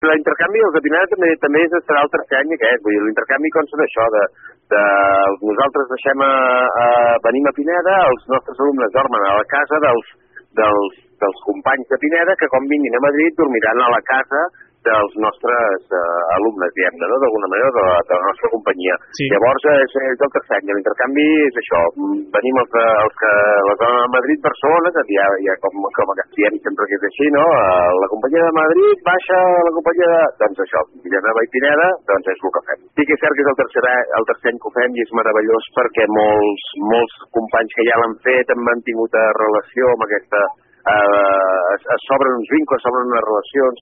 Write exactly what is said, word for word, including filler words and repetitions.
L'intercanvi dels de Pineda també també serà el tercer any aquest, vull dir, l'intercanvi consta d'això, de, de nosaltres deixem a, a, venim a Pineda, els nostres alumnes dormen a la casa dels, dels, dels companys de Pineda que quan vinguin a Madrid dormiran a la casa dels nostres uh, alumnes, diguem-ne, no? D'alguna manera, de la, de la nostra companyia. Sí. Llavors, és, és el tercer any. L'intercanvi és això. Venim els, els que la zona de Madrid, Barcelona, que ja, ja com, com a diem sempre que és així, no? La companyia de Madrid baixa la companyia de... Doncs això, Vilanova i Pineda, doncs és el que fem. Sí que és cert que és el tercer, el tercer any que ho fem i és meravellós perquè molts, molts companys que ja l'han fet han mantingut relació amb aquesta... Eh, es, es s'obren uns vincles, s'obren unes relacions.